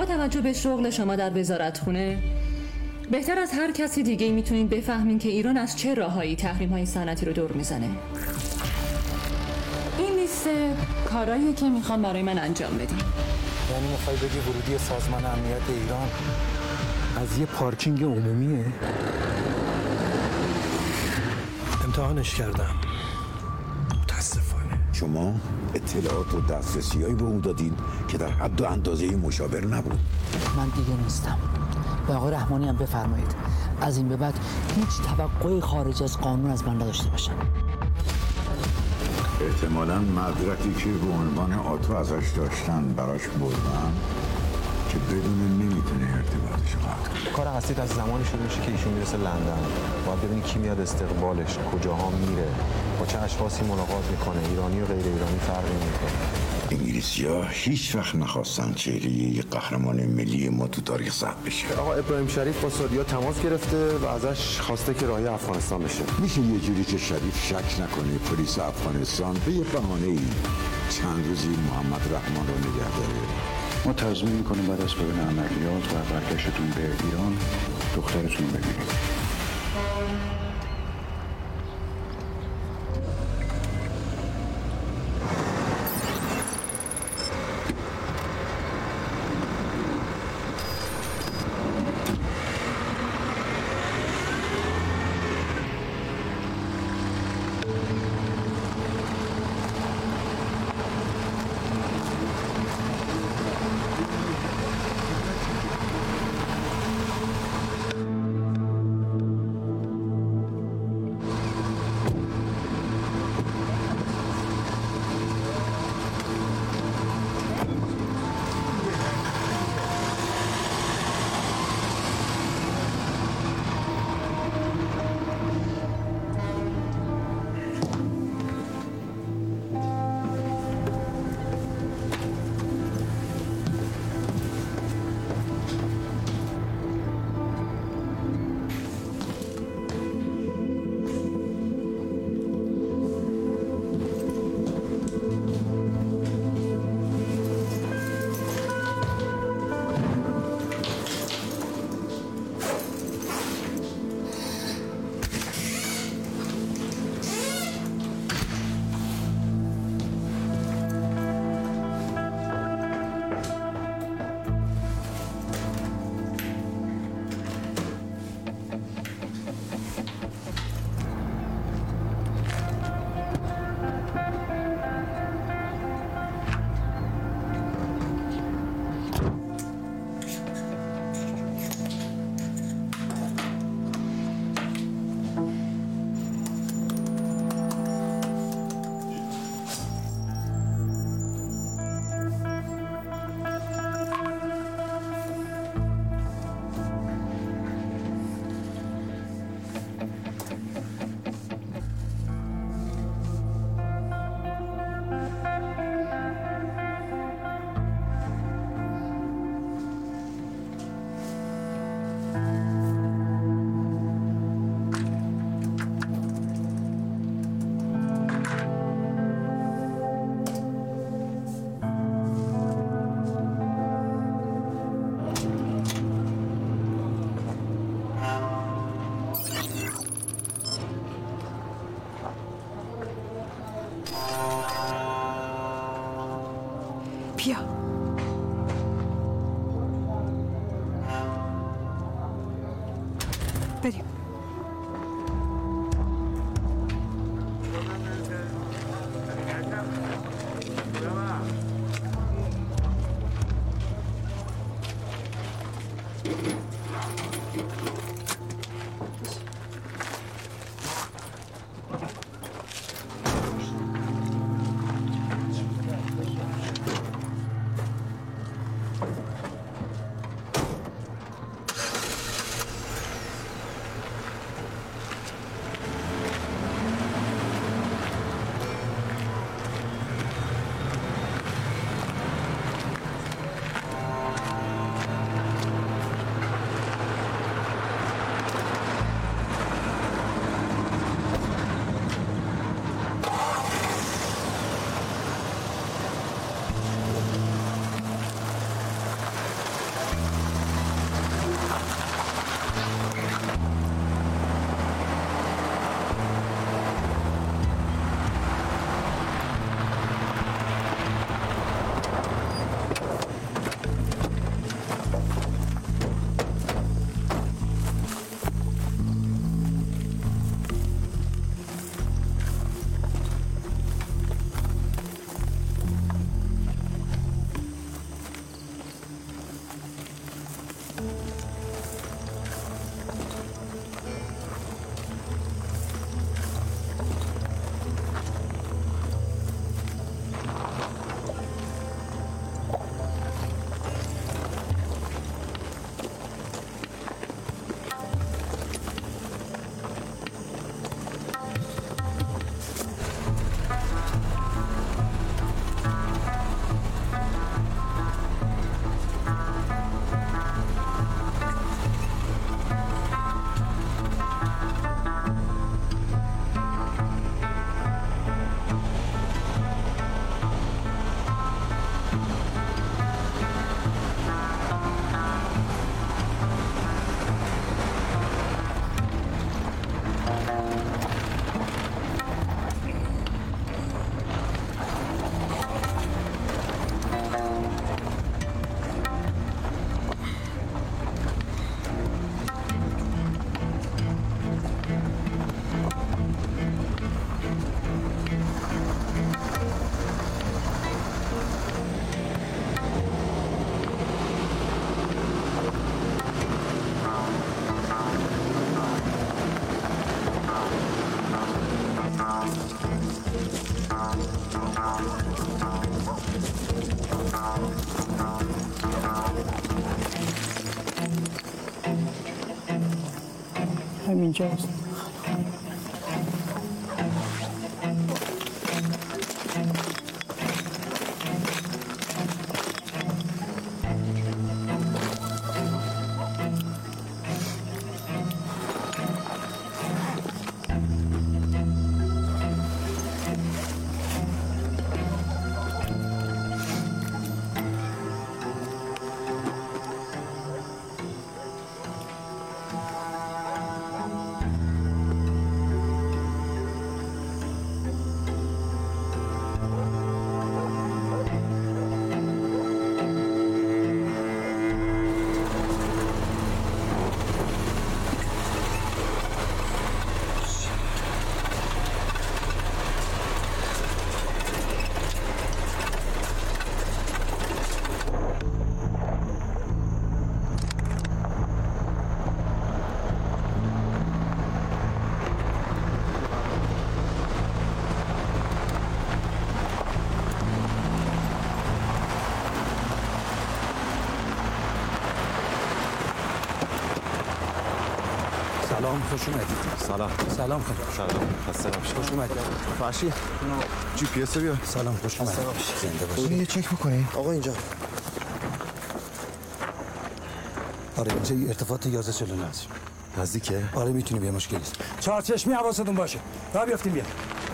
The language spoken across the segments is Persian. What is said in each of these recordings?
توجه به شغل شما در وزارتخونه بهتر از هر کسی دیگه میتونید بفهمین که ایران از چه راهایی تحریم‌های صنعتی رو دور میزنه. این لیست کارهاییه که میخوام برای من انجام بدین. یعنی میخوای بگی ورودی سازمان امنیت ایران از یه پارکینگ عمومیه؟ امتحانش کردم متاسفانه. شما اطلاعات و دسترسی‌هایی به اون دادین که در حد و اندازه مشاور نبود. من دیگه نیستم. به آقای رحمانی هم بفرمایید از این به بعد هیچ توقعی خارج از قانون از من نداشته باشن. احتمالاً مدرکی که به عنوان آتو ازش داشتن براش بردن که بدون نمیتونه ارتباطش قطع. کار اصلی از زمانی شروع میشه که ایشون میرسه لندن. باید ببینی کی میاد استقبالش، کجاها میره، با چه اشخاصی ملاقات میکنه، ایرانی و غیر ایرانی فرقی نمیکنه. انگلیسی‌ها هیچ وقت نخواستن چهره یک قهرمان ملی ما تو تاریخ ثبت بشه. آقا ابراهیم شریف با سعودی‌ها تماس گرفته و ازش خواسته که راهی افغانستان بشه. میشه یه جوری که شریف شک نکنه پلیس افغانستان به یه بهانه‌ای چند روزی محمد رحمان رو نگه داره. ما تضمین میکنیم بعد از پایان عملیات و برگشتتون به ایران دخترتون رو ببینیم. بیا. بریم. همینجاست. سلام، خوش اومدید. سلام خانم. سلام، خسته نباشید. خوش اومدید. فرشی جی پی اس بیا. سلام، خوش اومدید. زنده باشید. یه چک بکنین. آقا اینجا. آره اینجا ارتفاعات 1149 هست. نزدیکه؟ آره میتونی بیا، مشکلی نیست. چهارچشمی حواستون باشه. راه بیافتیم بیا.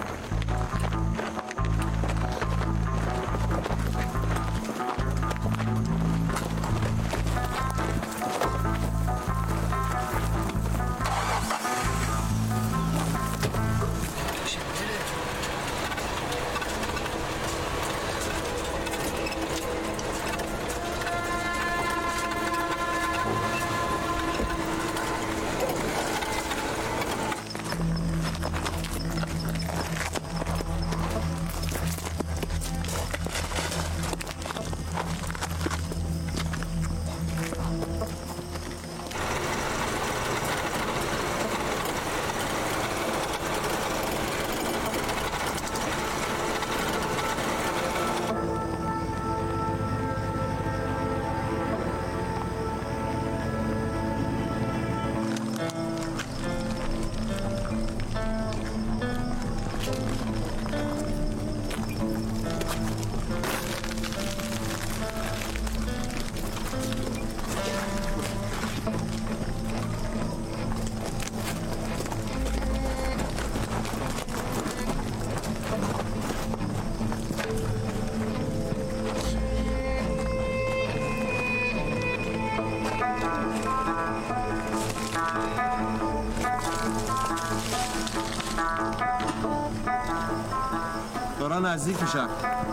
دارن نزدیک میشن.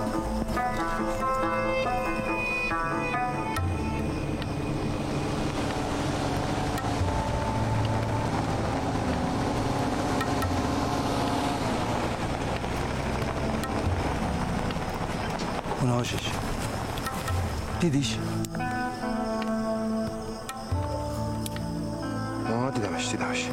اون آشش دیدیش؟ دیدمش.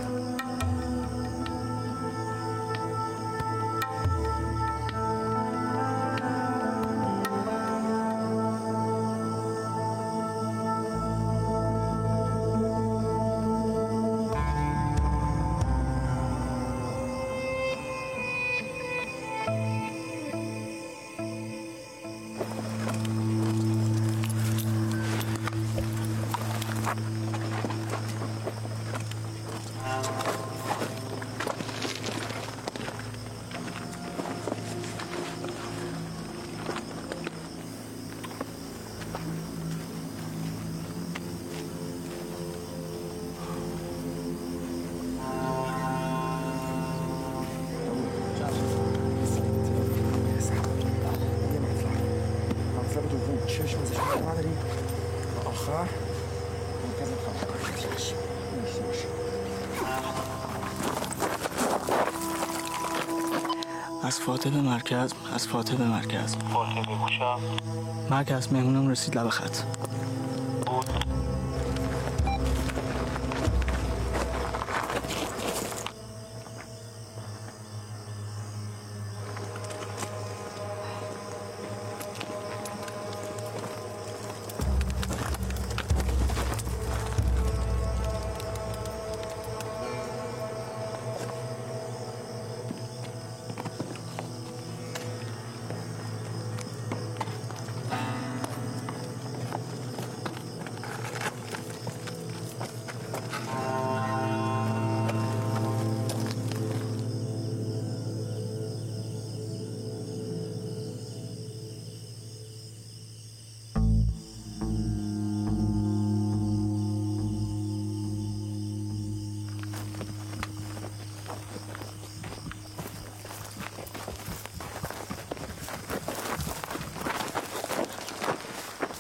از فاتح به مرکز. فاتح به گوشم. مرکز مهمونم رسید لب خط.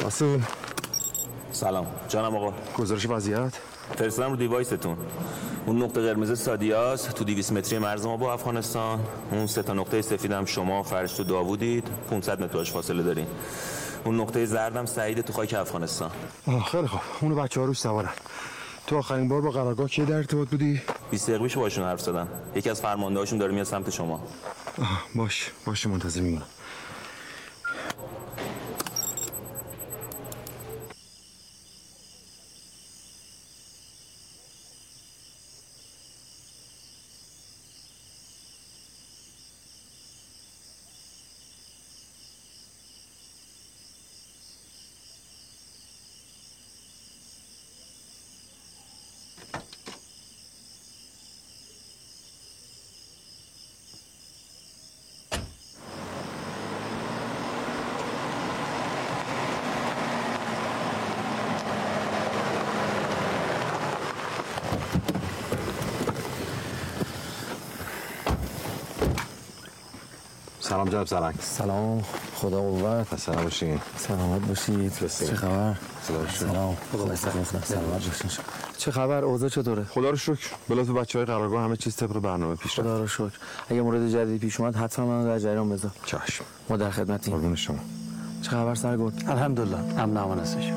قاسم سلام جانم آقا. گزارش وضعیت فرستادم رو دیوایستون. اون نقطه قرمز سادیاس تو 200 متری مرز ما با افغانستان. اون 3 تا نقطه سفیدم شما فرشت و داوودید، 500 متر باش فاصله دارین. اون نقطه زردم سعید تو خاک افغانستان. خیلی خوب. اونو بچه‌ها روش سوارن. تو آخرین بار با قرارگاه کی در ارتباط بودی؟ 20 دقیقه پیش باشون حرف زدم. یکی از فرمانده‌هاشون داره میاد سمت شما. باش منتظر میمونم. سلام جناب زرنگ. سلام، خدا قوت. سلام باشین. سلامت باشید. چه خبر؟ سلام. سلامت باشین. چه خبر؟ اوضاع چطوره؟ خدا رو شکر. به لطف بچهای قرارگاه همه چیز طبق برنامه پیش رفت. خدا رو شکر. اگه مورد جدیدی پیش اومد حتما من در جریان بذار. چشم. ما در خدمتیم. قربون شما. چه خبر سرگرد؟ الحمدلله امن امان هستش.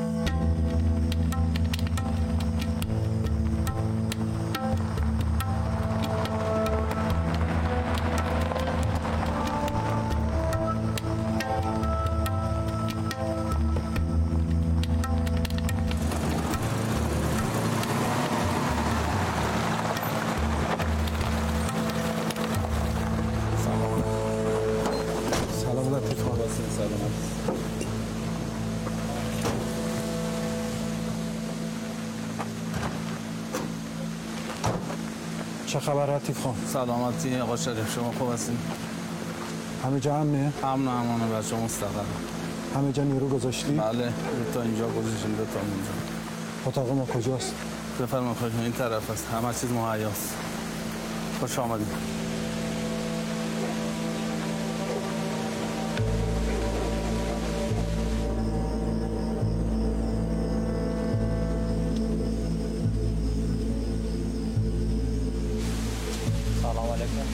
چه خبر لطیف خان؟ سلامتی آقا شریف، شما خوب هستین؟ همه جا امنه؟ امن و امانه بچه مستقر. همه جا نیرو گذاشتی؟ بله، 2 تا اینجا گذاشتیم، 2 تا اونجا. اتاق ما کجاست؟ بفرمایید خواهش این طرف است. همه چیز مهیاست. خوش آمدید. سلام علیکم.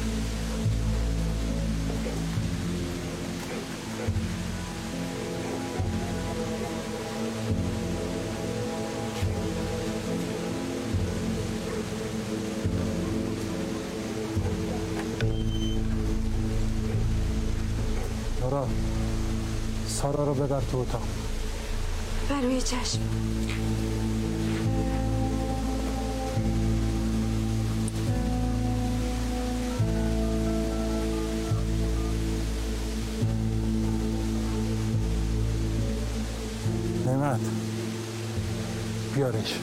دارا سارا رو ببر تو اتاق. بروی چشم. نعمت بیارش.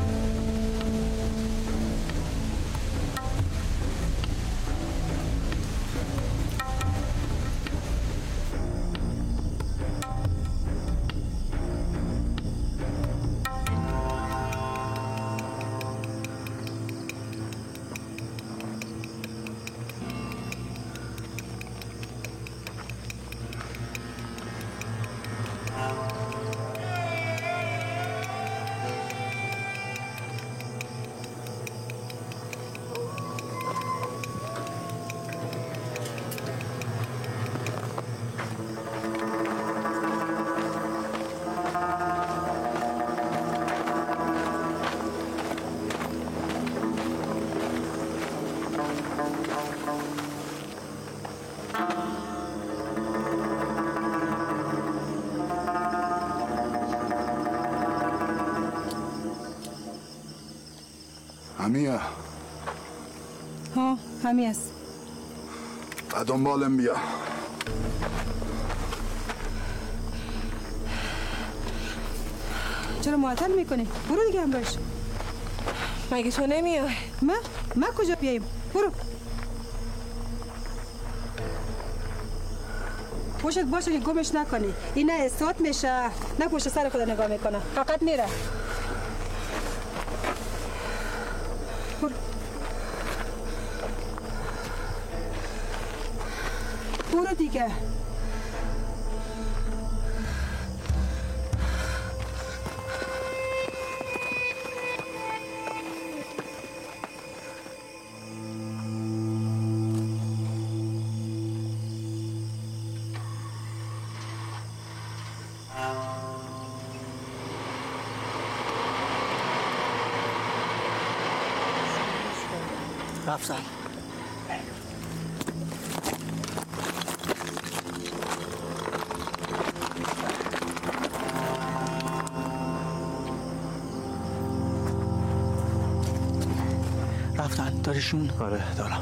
همیه ها همی است. دنبالم بیا. چرا معطل میکنی؟ برو دیگه هم باش. مگه تو نمیای؟ من کجا بیاییم؟ برو. پشت باشه که گمش نکنی. این نه استاد میشه نه پشت سر خدا نگاه میکنه، فقط میره. برو. برو دیگه. رفتن. رفتن داریشون؟ آره دارم.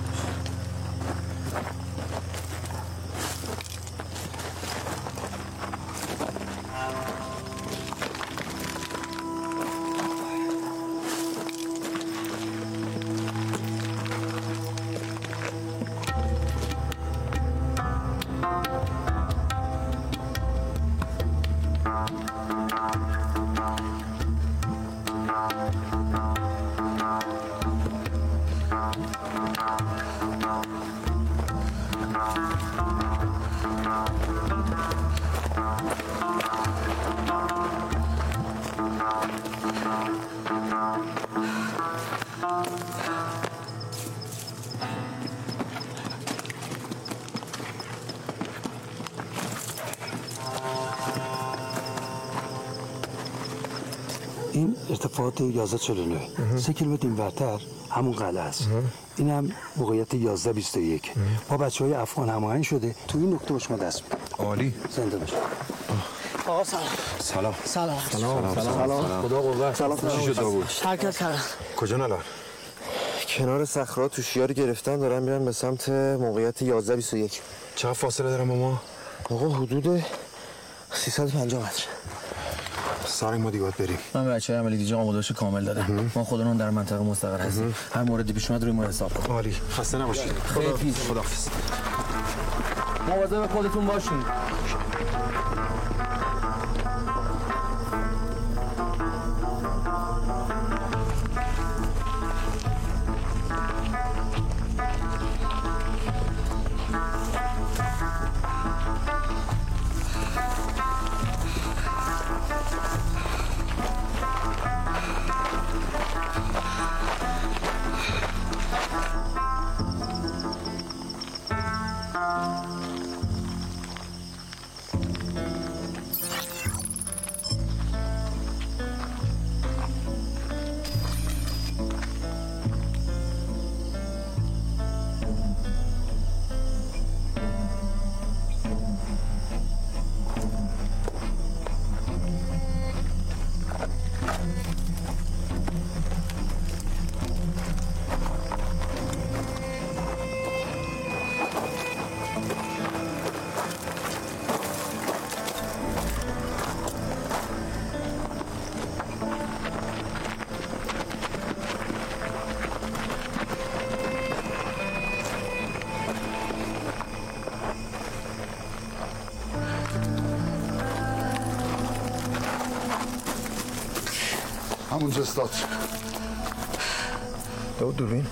این ارتفاعات 1149 3 کیلومتر اینورتر همون قلعه است. این هم موقعیت 1121 با بچهای افغان هماهنگ شده. تو این نقطه شما دست عالی. زنده باش. آقا سلام. سلام. سلام. خدا قوت. سلام. چی شد داوود؟ حرکت کردن. کجا الان؟ کنار صخره‌ها تو شیار گرفتن، دارن میرن به سمت موقعیت 1121. چقدر فاصله دارم با ما؟ آقا حدود 350 متر. سارنگ ما دیگه بریم. من بچه‌های عملی دیجا آماده‌اش کامل دادم. ما خودمون در منطقه مستقر هستیم. هر موردی پیش اومد روی ما حساب کن. عالی. خسته نباشید. خداحافظ. مواظب خودتون باشین. همونجا استاد. داود دوربین.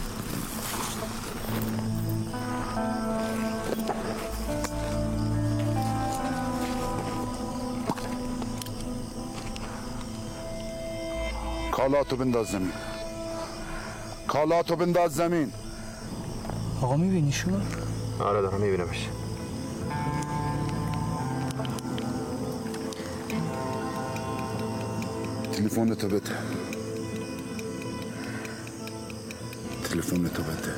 کالاتو بنداز زمین. کالاتو بنداز زمین. آقا میبینیشون؟ آره دارم میبینمش. تلفن تو بده. تلفن تو بده.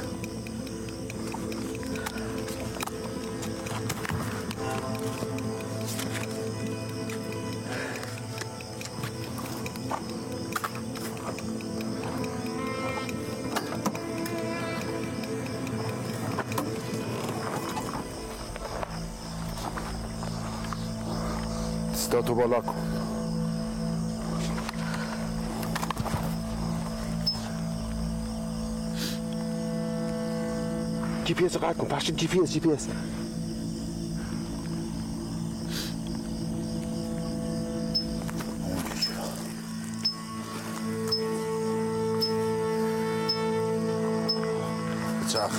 دستاتو بالا کن. جی پی اس قطع کن. پخش جی پی اس. چخ.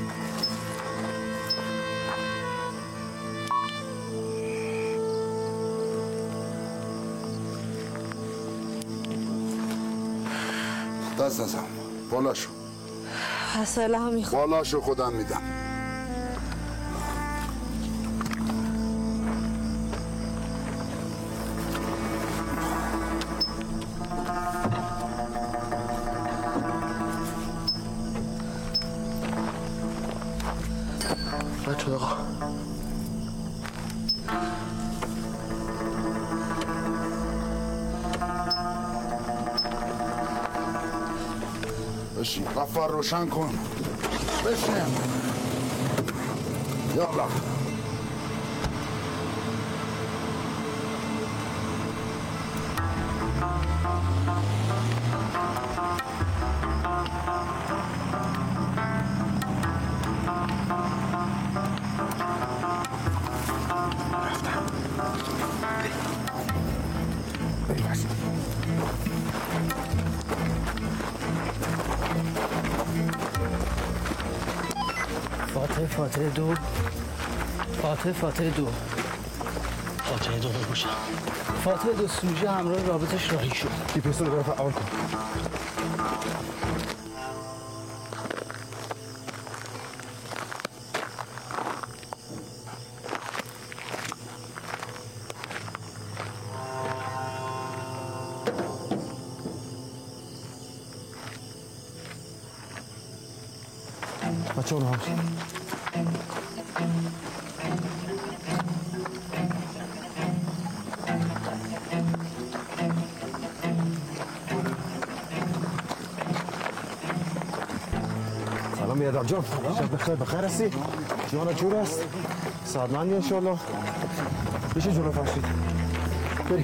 دست نزن. بالا شو. حسله هم میخواد. بالا شو خودم میدم. باشه آقا. بشین غفار روشن کن. بشین یالا. فاتحه دو فاتحه دو بگوشم. فاتحه دو سوژه همراه رابطش راهی شد. دیپسون رو فعال کن. بچه اونو هم سلام بیادر جان. شب بخیر. بخیر هستی؟ جوانا جور است؟ سعادمندی انشالله. بشه جلو فرشید بریم.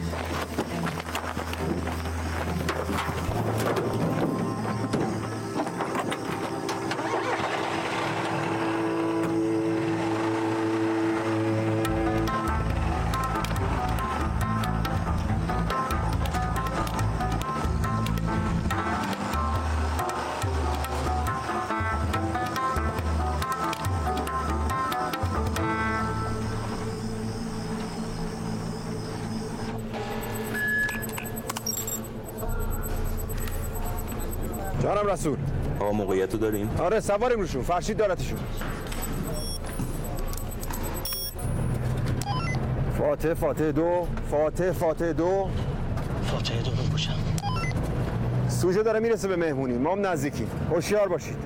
جانم رسول. آقا موقعیت رو داریم؟ آره سواریم روشون. فرشید دارتشون. فاتحه دو بگوشم. سوژه داره میرسه به مهمونی. ما هم نزدیکیم. هوشیار باشید.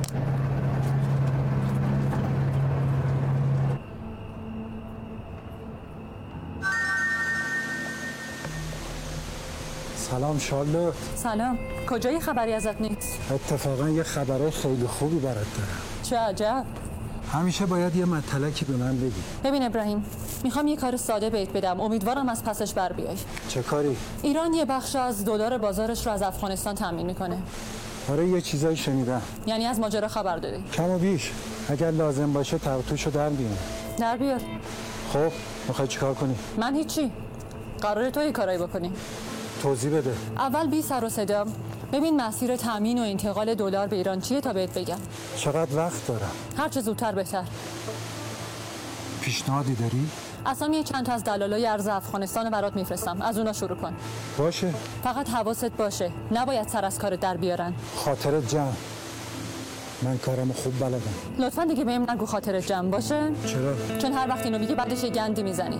سلام شارلوت. سلام. کجایی خبری ازت نیست؟ اتفاقا یه خبره خیلی خوبی برات دارم. چه عجب. همیشه باید یه مطلقی به من بگی. ببین ابراهیم، میخوام یه کار ساده بهت بدم. امیدوارم از پسش بر بیای. چه کاری؟ ایران یه بخش از دلار بازارش رو از افغانستان تامین میکنه. آره یه چیزایی شنیدم. یعنی از ماجرا خبر داری؟ کم و بیش. اگر لازم باشه توتوشو در بیارم. در بیار. خب میخوای چیکار کنی؟ من هیچی. قراره تو یه کارایی بکنی. توضیح بده. اول بی سر و صدا ببین مسیر تامین و انتقال دلار به ایران چیه تا بهت بگم. چقدر وقت دارم؟ هر چه زودتر بهتر. پیشنهادی داری؟ اسامی چند تا از دلالای ارز افغانستان رو برات میفرستم. از اونا شروع کن. باشه. فقط حواست باشه نباید سر از کارت در بیارن. خاطرت جمع. من کارمو خوب بلدم. لطفا دیگه بهم نگو خاطرت جمع باشه. چرا؟ چون هر وقت اینو میگی بعدش یه گندی میزنی.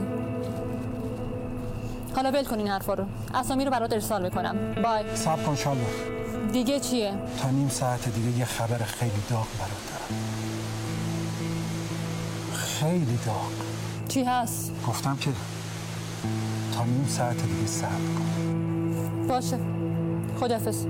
حالا ول کن این حرفا رو. اسامی رو برات ارسال میکنم. بای. صبر کن شالو. دیگه چیه؟ تا نیم ساعت دیگه یه خبر خیلی داغ برات دارم. خیلی داغ. چی هست؟ گفتم که تا نیم ساعت دیگه صبر کن. باشه. خداحافظ.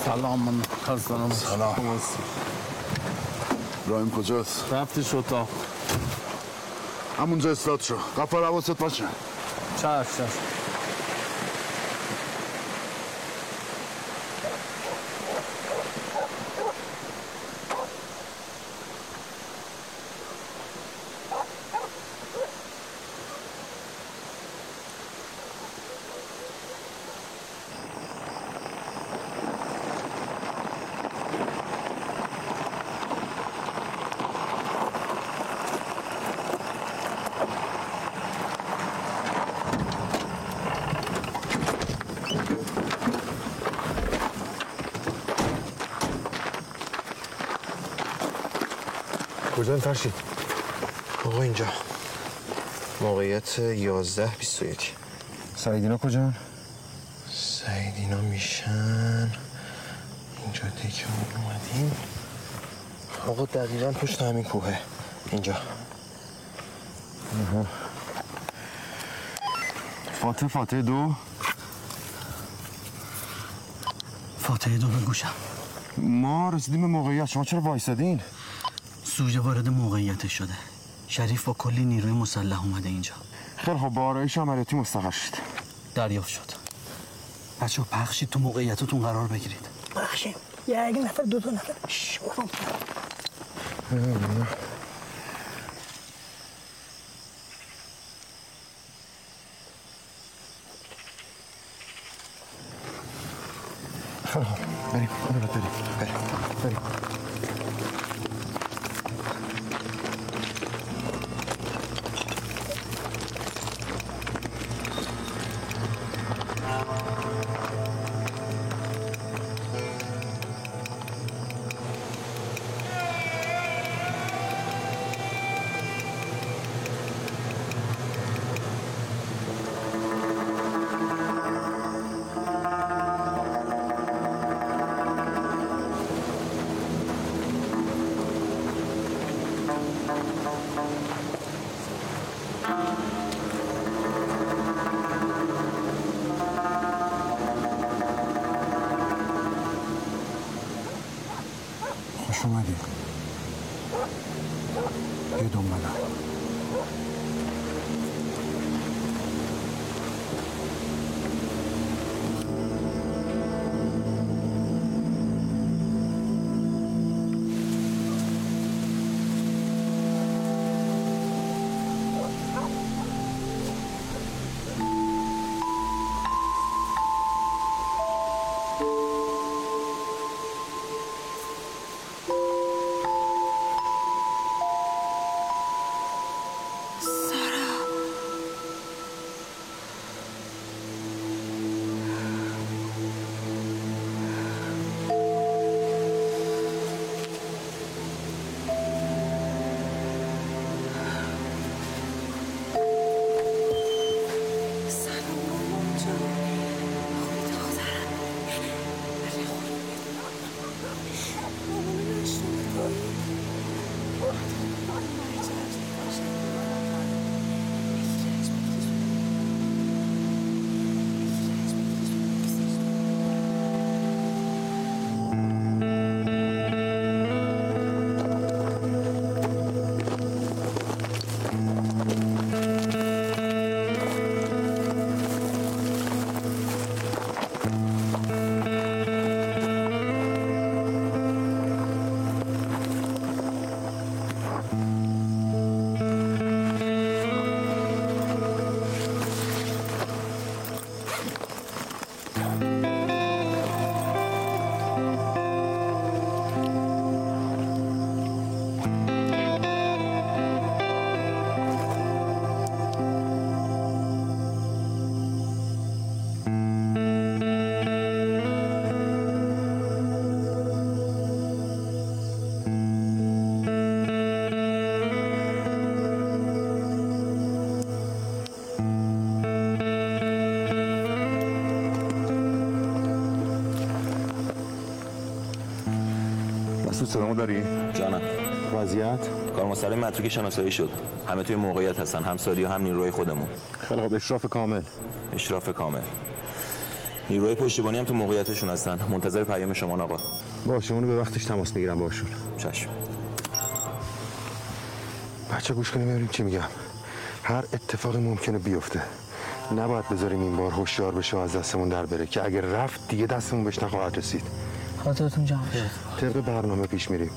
سلام من خستانم. سلام. ابراهیم کجاست؟ رفتش اتاق. همونجا استاد شو. غفار حواست باشه. چشم. کجا فرشید؟ آقا اینجا موقعیت 11:21. سعیدینا کجا؟ سعیدینا میشن اینجا دیگه اومدیم. آقا دقیقا پشت همین کوهه اینجا. فاتح 2. فاتح 2 به گوشم. ما رسیدیم به موقعیت، شما چرا وایسادین؟ سوژه وارد موقعیتش شده. شریف با کلی نیروی مسلح اومده اینجا. خیلی خب، با آرایش عملیاتی مستقر شد. دریافت شد. بچه‌ها پخشید تو موقعیتتون قرار بگیرید. پخشیم. یک نفر 2 نفر. خیلی خب، بریم. خوش اومدی. یه دنبالم. صدامو داری؟ جانم. وضعیت؟ کارمستقیم متروک شناسایی شد. همه توی موقعیت هستن، هم ساری و هم نیروی خودمون. خیلی خب، اشراف کامل. اشراف کامل. نیروهای پشتیبانی هم تو موقعیتشون هستن، منتظر پیام شما آقا. باشه، اونو به وقتش تماس میگیرم باشون. چشم. بچه گوش کنیم ببینیم چی میگم. هر اتفاقی ممکنه بیفته، نباید بذاریم این بار هوشیار بشه و از دستمون در بره که اگر رفت دیگه دستمون بهش نخواهد رسید. خاطرتون جمع شد. طبق برنامه پیش میریم.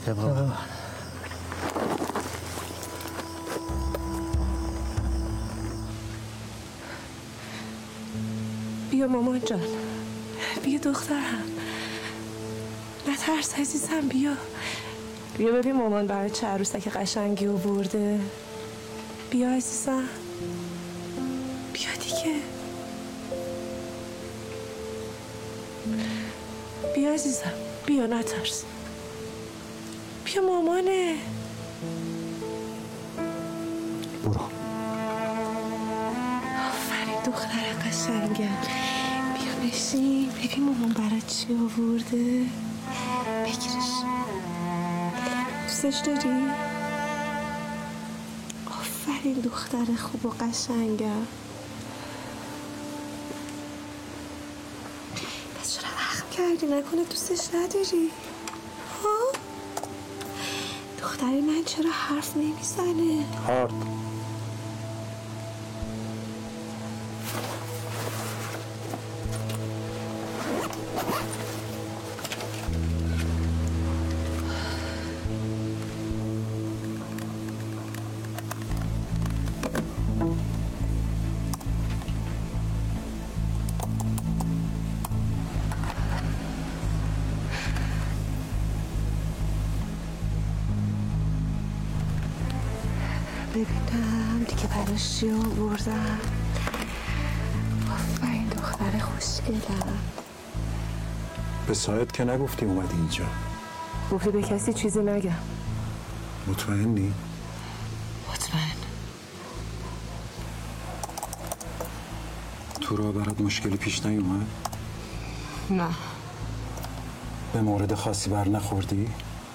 بیا مامان جان، بیا دخترم، نترس عزیزم، بیا ببین مامان برای چه عروسک قشنگی آورده. بیا عزیزم، بیا دیگه، بیا عزیزم، بیا نترس، بیا مامانه. برو. آفرین دختر قشنگم، بیا بشین ببین مامان برای چی آورده. بگیرش، دوستش داری؟ آفرین دختر خوب و قشنگم. پس چرا اخم کردی؟ نکنه دوستش نداری؟ ها؟ دختر من چرا حرف نمیزنه؟ هارد. ببینم دیگه براش چی آوردم. آفرین دختر خوشگلم. به سایت که نگفتی اومدی اینجا؟ گفتی به کسی چیزی نگم. مطمئنی؟ مطمئن. تو راه برات مشکلی پیش نیومد؟ نه. به مورد خاصی بر نخوردی؟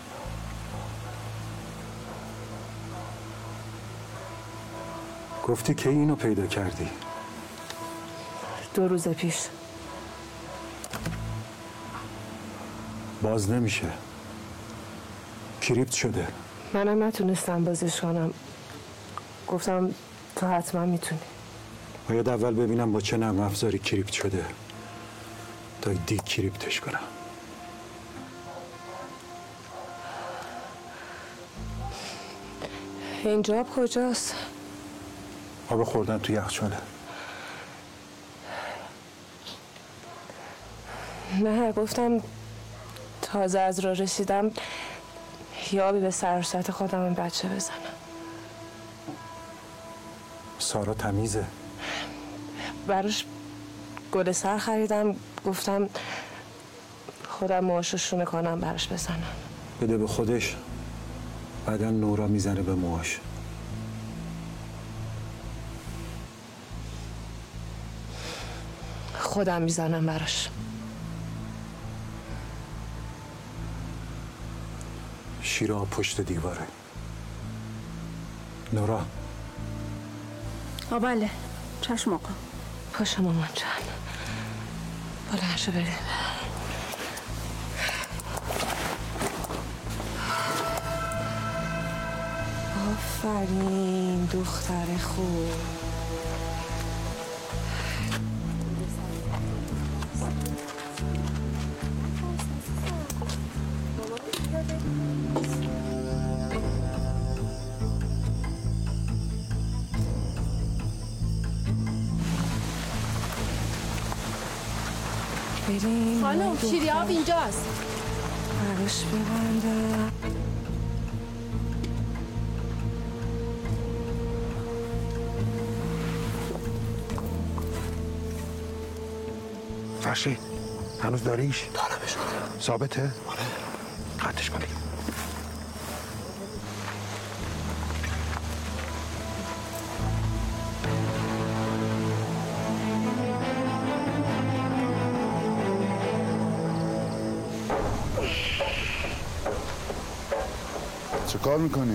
گفتی که اینو پیدا کردی؟ 2 روز پیش. باز نمیشه. کریپت شده. منم نتونستم بازش کنم. گفتم تو حتما میتونی. باید اول ببینم با چه نرم افزاری کریپت شده تا دیگه کریپتش کنم. اینجا آب کجاست؟ آب خوردن تو یخچاله. نه گفتم تازه از راه رسیدم یه آبی به سر و صورت خودم این بچه بزنم. سارا تمیزه. براش گل سر خریدم، گفتم خودم موهاشو شونه کنم براش بزنم. بده به خودش، بعدا نورا میزنه به موهاش. خودم میزنم براش. شیرا پشت دیواره. نورا. بله چشم آقا. پاشو مامان جان، بلند شو بریم. آفرین دختر خوب. خانم شیری آب اینجاست. براش ببندم. فرشید هنوز داریش؟ دارمش. ثابته؟ آره. قطعش کنی. چه کار میکنی؟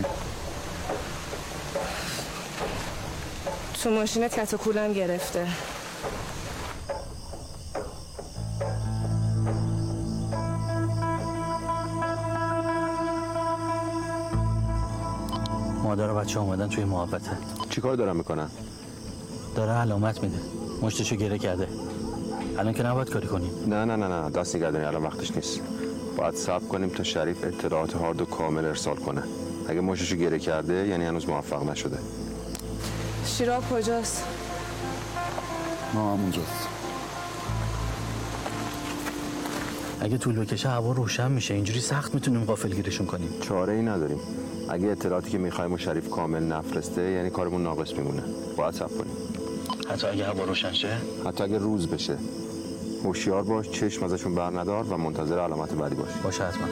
تو ماشینت کت و کولم گرفته. مادر و بچه اومدن توی محوطه. چی کار دارن میکنن؟ داره علامت میده. مشتشو گره کرده. الان که نباید کاری کنیم. نه دست نگردنی، الان وقتش نیست. باید صبر کنیم تا شریف اطلاعات هارد و کامل ارسال کنه. اگه مشتشو گره کرده یعنی هنوز موفق نشده. شیراب کجاست؟ ما همونجاست. اگه طول بکشه هوا روشن میشه، اینجوری سخت میتونیم غافلگیرشون کنیم. چاره ای نداریم. اگه اطلاعاتی که میخوایم و شریف کامل نفرسته یعنی کارمون ناقص میمونه. باید صبر کنیم. حتی اگه هوا روشن شه؟ حتی اگه روز بشه. هوشیار باش، چشم ازشون بر ندار و منتظر علامت بعدی باش. باشه حتما.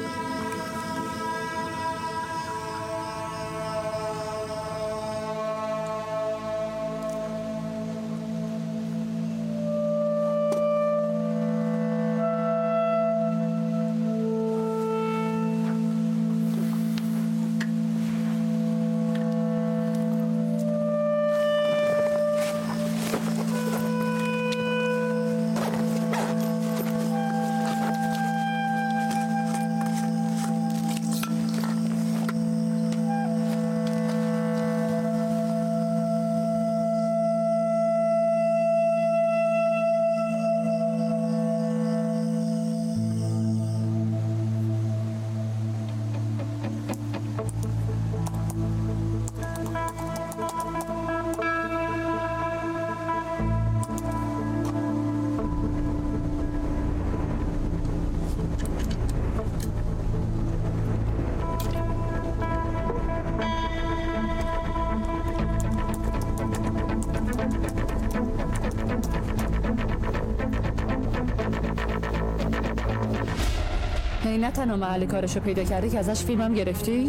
نه تنها محل کارشو پیدا کردی که ازش فیلمم گرفتی؟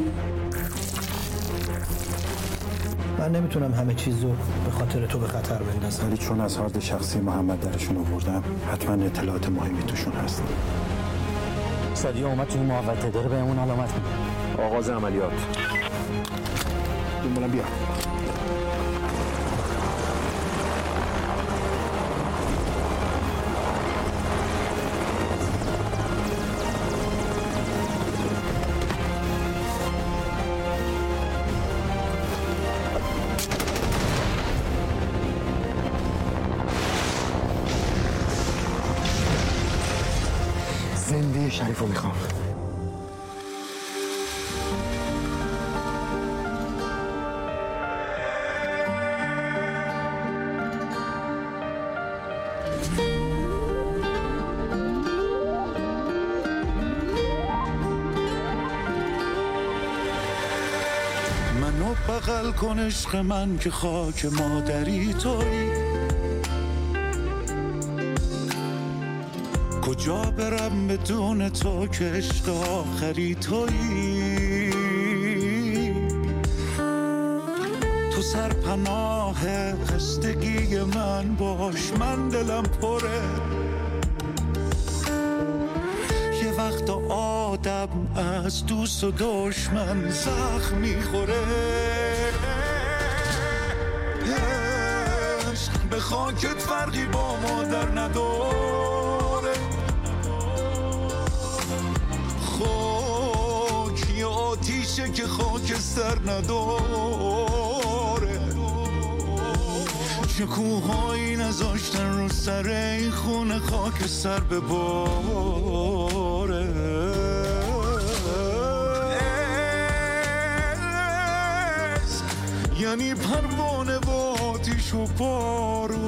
من نمیتونم همه چیزو به خاطر تو به خطر بندازم. ولی چون از هارد شخصی محمد درشون آوردم حتما اطلاعات مهمی توشون هست. سادیا اومد توی محوطه، داره بهمون علامت میده. آغاز عملیات. دنبالم بیا. زنده شریف رو میخوام. منو بغل کن عشق من که خاک مادری تویی. کجا برم بدون تو که عشق آخری تویی. تو سرپناه خستگی من باش، من دلم پره. یه وقت آدم از دوست و دشمن زخم میخوره. به خاکت فرقی با مادر نداره. خاک یه آتیشه که خاکستر نداره. چه کوهایی نذاشتن رو سر این خونه خاکستر بباره. یعنی پروانه و آتیش و بارون.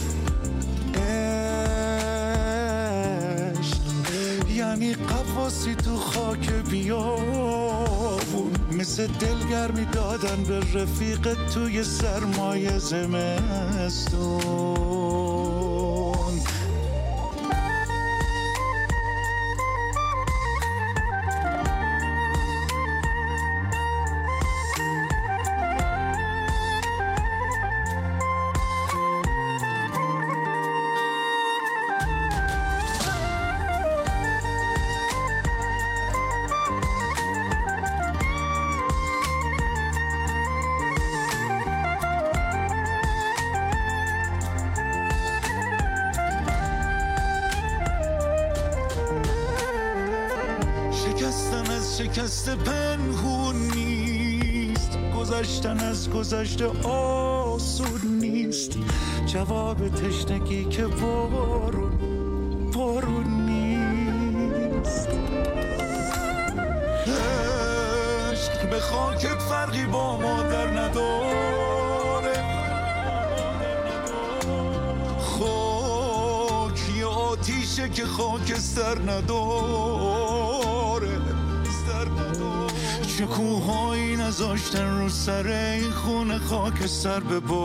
عشق یعنی قواسی تو خاک بیابون. مثل دلگرمی دادن به رفیق توی سرمایه زمستون. شکست پنهون نیست، گذشتن از گذشته آسون نیست، جواب تشنگی که بارون نیست. عشق به خاکت فرقی با مادر نداره، خاک یه آتیشه که خاکستر نداره. چه کوهایی نذاشتن رو سر این خونه خاکستر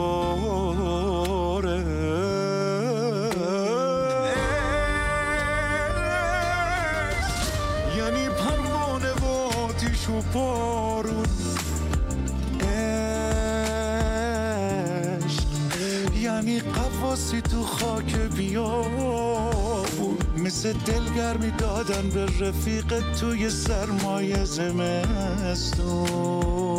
بباره. یعنی پروانه و آتیش و بارون. عشق یعنی قواسی تو خاک بیابون، مثل دلگرمی دادن به رفیق توی سرمایه زمستون.